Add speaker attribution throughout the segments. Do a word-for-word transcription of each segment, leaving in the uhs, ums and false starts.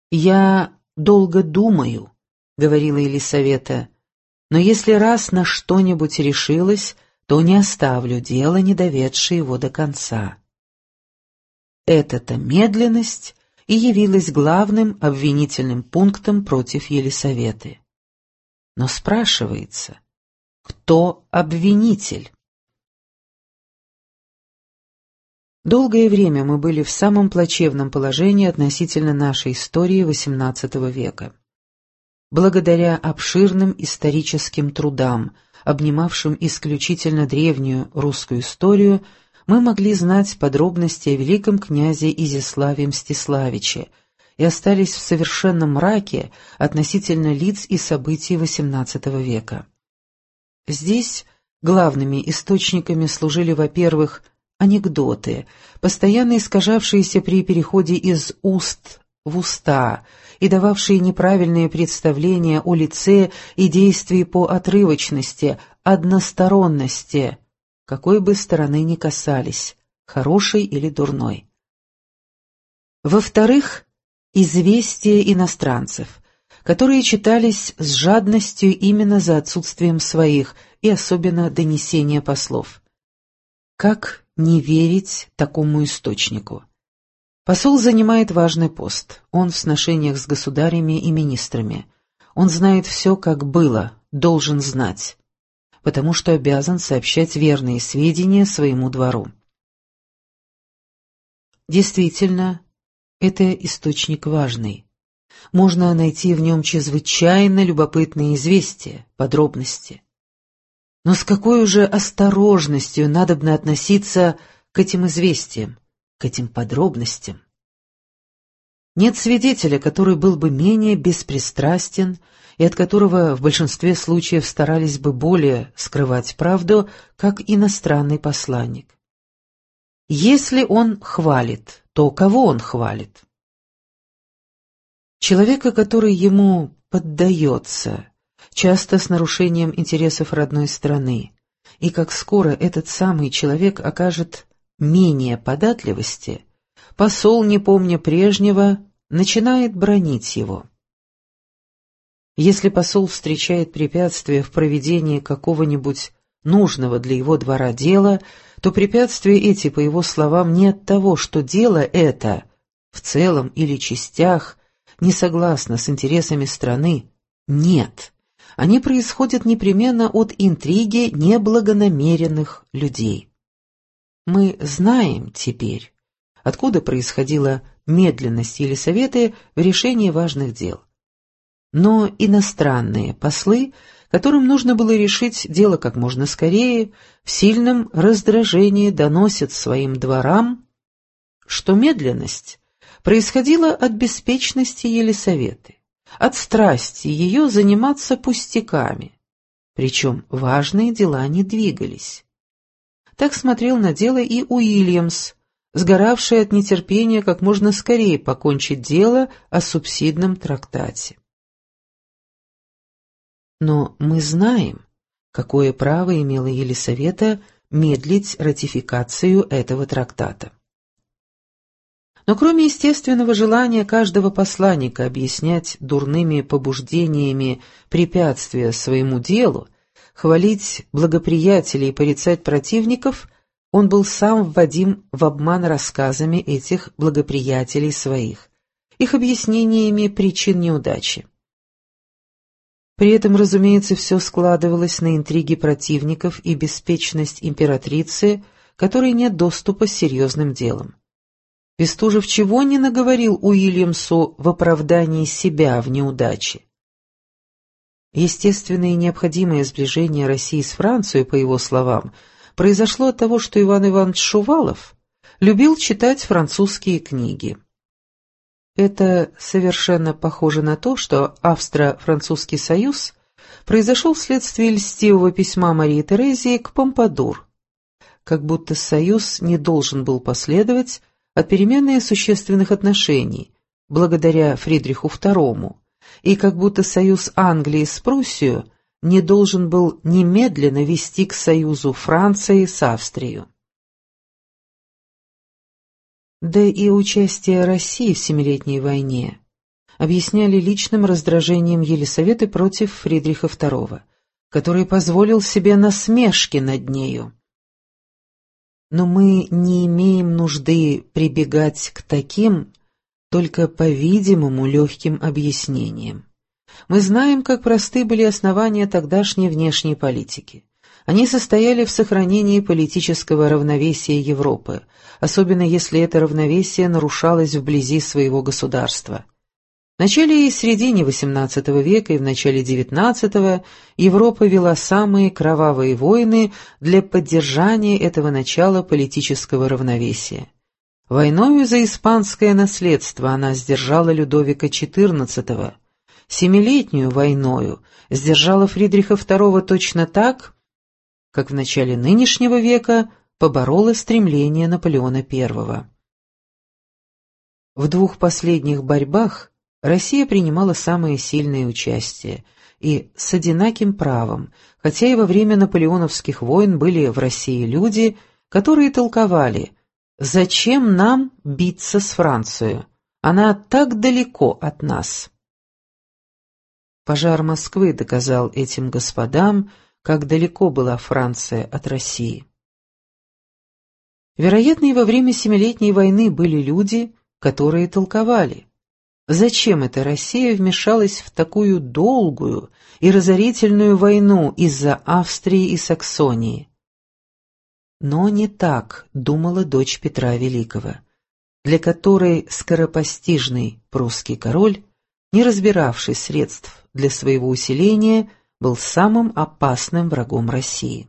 Speaker 1: «Я долго думаю», — говорила Елисавета, «но если раз на что-нибудь решилась, то не оставлю дело, не доведшее его до конца». Эта-то медленность и явилась главным обвинительным пунктом против Елисаветы. Но спрашивается, кто обвинитель? Долгое время мы были в самом плачевном положении относительно нашей истории восемнадцатого века. Благодаря обширным историческим трудам, обнимавшим исключительно древнюю русскую историю, мы могли знать подробности о великом князе Изяславе Мстиславиче и остались в совершенном мраке относительно лиц и событий восемнадцатого века. Здесь главными источниками служили, во-первых, анекдоты, постоянно искажавшиеся при переходе из уст в уста и дававшие неправильные представления о лице и действии по отрывочности, односторонности, какой бы стороны ни касались, хорошей или дурной. Во-вторых, известия иностранцев, которые читались с жадностью именно за отсутствием своих, и особенно донесения послов. Как не верить такому источнику? Посол занимает важный пост, он в сношениях с государями и министрами. Он знает все, как было, должен знать, потому что обязан сообщать верные сведения своему двору. Действительно, это источник важный. Можно найти в нем чрезвычайно любопытные известия, подробности. Но с какой уже осторожностью надобно относиться к этим известиям, к этим подробностям? Нет свидетеля, который был бы менее беспристрастен и от которого в большинстве случаев старались бы более скрывать правду, как иностранный посланник. Если он хвалит, то кого он хвалит? Человека, который ему поддается, часто с нарушением интересов родной страны, и как скоро этот самый человек окажет менее податливости, посол, не помня прежнего, начинает бранить его. Если посол встречает препятствия в проведении какого-нибудь нужного для его двора дела, то препятствия эти, по его словам, не от того, что дело это, в целом или частях, не согласно с интересами страны, нет. Они происходят непременно от интриги неблагонамеренных людей. Мы знаем теперь, откуда происходила медленность Елисаветы в решении важных дел. Но иностранные послы, которым нужно было решить дело как можно скорее, в сильном раздражении доносят своим дворам, что медленность происходила от беспечности Елисаветы, от страсти ее заниматься пустяками, причем важные дела не двигались. Так смотрел на дело и Уильямс, сгоравший от нетерпения как можно скорее покончить дело о субсидном трактате. Но мы знаем, какое право имела Елисавета медлить ратификацию этого трактата. Но кроме естественного желания каждого посланника объяснять дурными побуждениями препятствия своему делу, хвалить благоприятелей и порицать противников, он был сам вводим в обман рассказами этих благоприятелей своих, их объяснениями причин неудачи. При этом, разумеется, все складывалось на интриги противников и беспечность императрицы, которой нет доступа к серьезным делам. Бестужев чего не наговорил Уильямсу в оправдании себя в неудаче? Естественное и необходимое сближение России с Францией, по его словам, произошло от того, что Иван Иванович Шувалов любил читать французские книги. Это совершенно похоже на то, что Австро-Французский союз произошел вследствие льстивого письма Марии Терезии к Помпадур, как будто союз не должен был последовать от перемены существенных отношений, благодаря Фридриху второму, и как будто союз Англии с Пруссией не должен был немедленно вести к союзу Франции с Австрией. Да и участие России в Семилетней войне, объясняли личным раздражением Елисаветы против Фридриха второго, который позволил себе насмешки над нею. Но мы не имеем нужды прибегать к таким, только, по-видимому, легким объяснениям. Мы знаем, как просты были основания тогдашней внешней политики. Они состояли в сохранении политического равновесия Европы, особенно если это равновесие нарушалось вблизи своего государства. В начале и середине восемнадцатого века и в начале девятнадцатого Европа вела самые кровавые войны для поддержания этого начала политического равновесия. Войною за испанское наследство она сдержала Людовика четырнадцатого, семилетнюю войною сдержала Фридриха второго точно так, как в начале нынешнего века поборола стремление Наполеона первого. В двух последних борьбах Россия принимала самое сильное участие, и с одинаким правом, хотя и во время наполеоновских войн были в России люди, которые толковали: «Зачем нам биться с Францией? Она так далеко от нас». Пожар Москвы доказал этим господам, как далеко была Франция от России. Вероятно, и во время Семилетней войны были люди, которые толковали: зачем эта Россия вмешалась в такую долгую и разорительную войну из-за Австрии и Саксонии? Но не так думала дочь Петра Великого, для которой скоропостижный прусский король, не разбиравший средств для своего усиления, был самым опасным врагом России.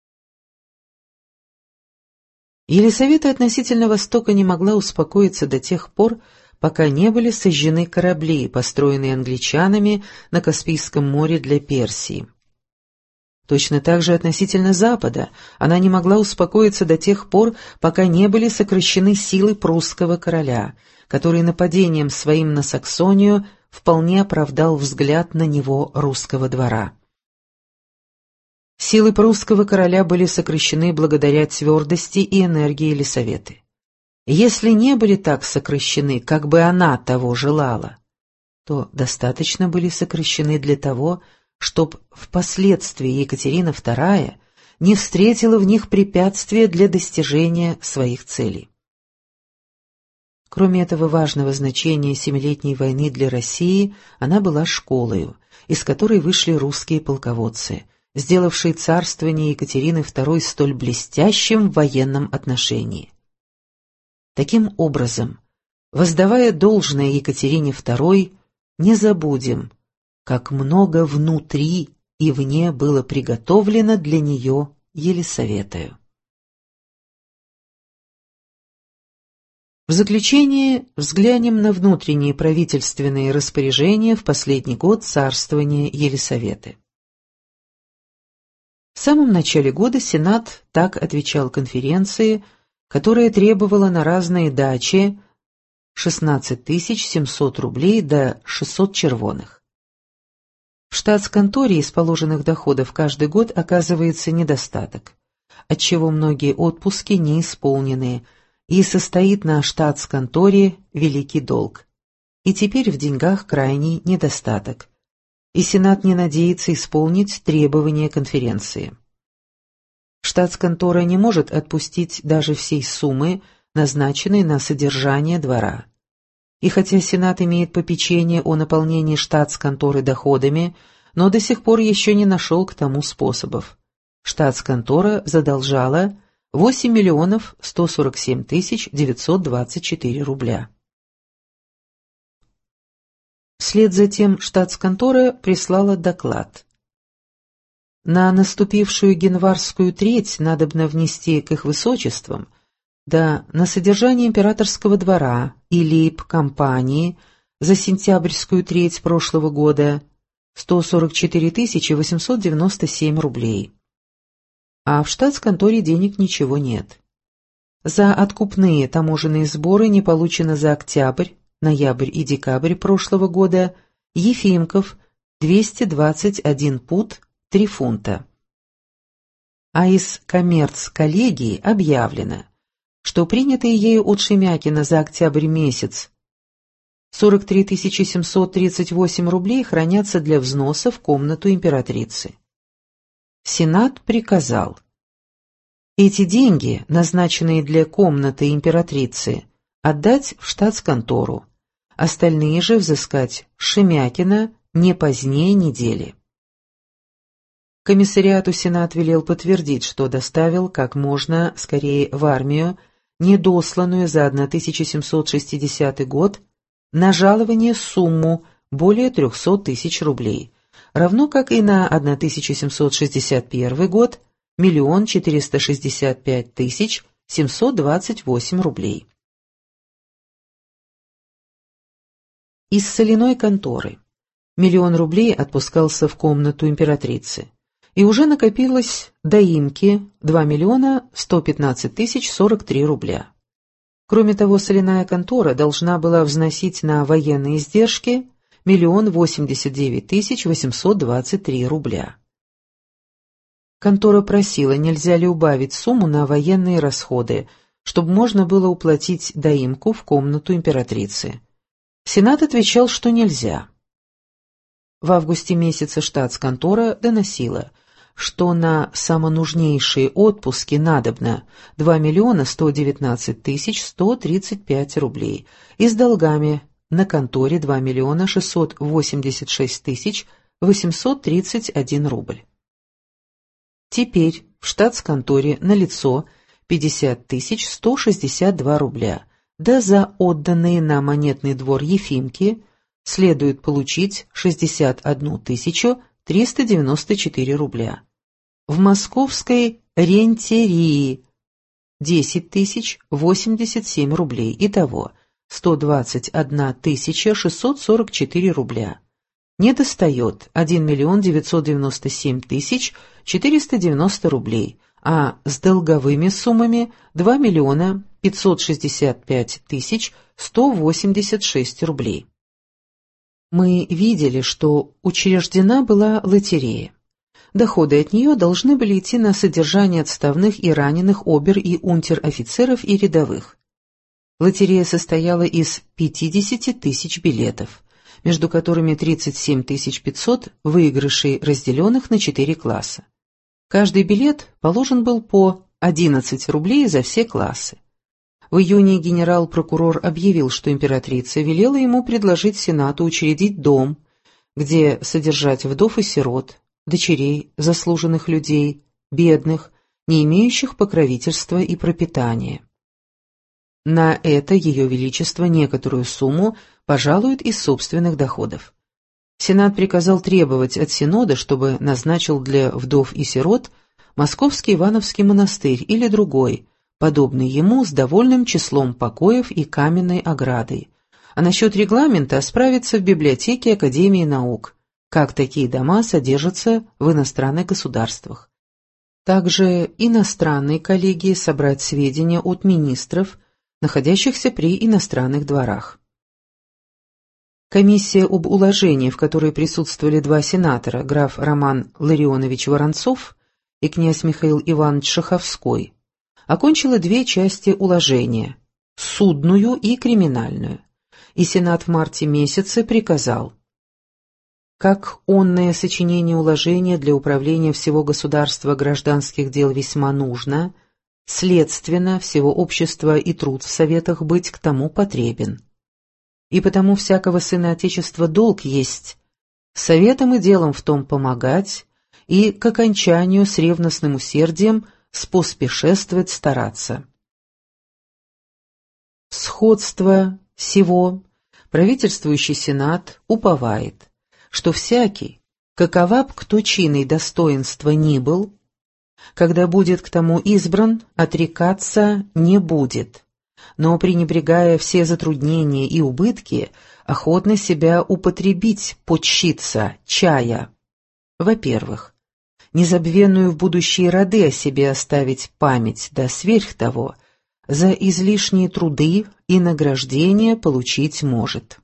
Speaker 1: Елисавета относительно Востока не могла успокоиться до тех пор, пока не были сожжены корабли, построенные англичанами на Каспийском море для Персии. Точно так же относительно Запада она не могла успокоиться до тех пор, пока не были сокращены силы прусского короля, который нападением своим на Саксонию вполне оправдал взгляд на него русского двора. Силы прусского короля были сокращены благодаря твердости и энергии Елисаветы. Если не были так сокращены, как бы она того желала, то достаточно были сокращены для того, чтобы впоследствии Екатерина вторая не встретила в них препятствия для достижения своих целей. Кроме этого важного значения Семилетней войны для России, она была школою, из которой вышли русские полководцы, сделавшие царствование Екатерины второй столь блестящим в военном отношении. Таким образом, воздавая должное Екатерине второй, не забудем, как много внутри и вне было приготовлено для нее Елисаветою. В заключение взглянем на внутренние правительственные распоряжения в последний год царствования Елисаветы. В самом начале года Сенат так отвечал конференции, которая требовала на разные дачи шестнадцать тысяч семьсот рублей до шестьсот червоных. В штатсконторе из положенных доходов каждый год оказывается недостаток, отчего многие отпуски не исполнены, и состоит на штатсконторе великий долг. И теперь в деньгах крайний недостаток, и Сенат не надеется исполнить требования конференции. Штатсконтора не может отпустить даже всей суммы, назначенной на содержание двора. И хотя Сенат имеет попечение о наполнении штатсконторы доходами, но до сих пор еще не нашел к тому способов. Штатсконтора задолжала восемь миллионов сто сорок семь тысяч девятьсот двадцать четыре рубля. Вслед за тем штатсконтора прислала доклад. На наступившую январскую треть надобно внести к их высочествам, да на содержание императорского двора и лейб-компании за сентябрьскую треть прошлого года сто сорок четыре тысячи восемьсот девяносто семь рублей. А в штатсконторе денег ничего нет. За откупные таможенные сборы не получено за октябрь, ноябрь и декабрь прошлого года Ефимков двести двадцать один пуд три фунта. А из коммерц-коллегии объявлено, что принятые ею от Шемякина за октябрь месяц сорок три тысячи семьсот тридцать восемь рублей хранятся для взноса в комнату императрицы. Сенат приказал: эти деньги, назначенные для комнаты императрицы, отдать в штатсконтору, остальные же взыскать Шемякина не позднее недели. Комиссариату Сенат велел подтвердить, что доставил как можно скорее в армию недосланную за тысяча семьсот шестидесятый год на жалование сумму более трехсот тысяч рублей, равно как и на тысяча семьсот шестьдесят первый год миллион четыреста шестьдесят пять тысяч семьсот двадцать восемь рублей. Из соляной конторы миллион рублей отпускался в комнату императрицы, и уже накопилось доимки два миллиона сто пятнадцать тысяч сорок три рубля. Кроме того, соляная контора должна была взносить на военные издержки миллион восемьдесят девять тысяч восемьсот двадцать три рубля. Контора просила, нельзя ли убавить сумму на военные расходы, чтобы можно было уплатить доимку в комнату императрицы. Сенат отвечал, что нельзя. В августе месяце штатсконтора доносила, что на самонужнейшие отпуски надобно два миллиона сто девятнадцать тысяч сто тридцать пять рублей и с долгами на конторе два миллиона шестьсот восемьдесят шесть тысяч восемьсот тридцать один рубль. Теперь в штатсконторе налицо пятьдесят тысяч сто шестьдесят два рубля, да за отданные на монетный двор Ефимки следует получить шестьдесят одну тысячу триста девяносто четыре рубля. В московской рентерии десять тысяч восемьдесят семь рублей, итого сто двадцать одна тысяча шестьсот сорок четыре рубля. Недостает один миллион девятьсот девяносто семь тысяч четыреста девяносто рублей, а с долговыми суммами два миллиона пятьсот шестьдесят пять тысяч сто восемьдесят шесть рублей. Мы видели, что учреждена была лотерея. Доходы от нее должны были идти на содержание отставных и раненых обер- и унтер-офицеров и рядовых. Лотерея состояла из пятидесяти тысяч билетов, между которыми тридцать семь тысяч пятьсот выигрышей, разделенных на четыре класса. Каждый билет положен был по одиннадцать рублей за все классы. В июне генерал-прокурор объявил, что императрица велела ему предложить Сенату учредить дом, где содержать вдов и сирот, дочерей, заслуженных людей, бедных, не имеющих покровительства и пропитания. На это Ее Величество некоторую сумму пожалует из собственных доходов. Сенат приказал требовать от Синода, чтобы назначил для вдов и сирот Московский Ивановский монастырь или другой, подобный ему с довольным числом покоев и каменной оградой, а насчет регламента справиться в библиотеке Академии наук, как такие дома содержатся в иностранных государствах. Также иностранные коллегии собрать сведения от министров, находящихся при иностранных дворах. Комиссия об уложении, в которой присутствовали два сенатора, граф Роман Ларионович Воронцов и князь Михаил Иванович Шаховской, окончила две части уложения – судную и криминальную, и Сенат в марте месяце приказал: как онное сочинение уложения для управления всего государства гражданских дел весьма нужно, следственно, всего общества и труд в советах быть к тому потребен. И потому всякого сына Отечества долг есть советом и делом в том помогать и к окончанию с ревностным усердием споспешествовать стараться. Сходство сего правительствующий Сенат уповает, что всякий, какова б кто чин и достоинства ни был, когда будет к тому избран, отрекаться не будет, но, пренебрегая все затруднения и убытки, охотно себя употребить, почиться, чая. Во-первых, незабвенную в будущие роды о себе оставить память, да сверх того, за излишние труды и награждения получить может.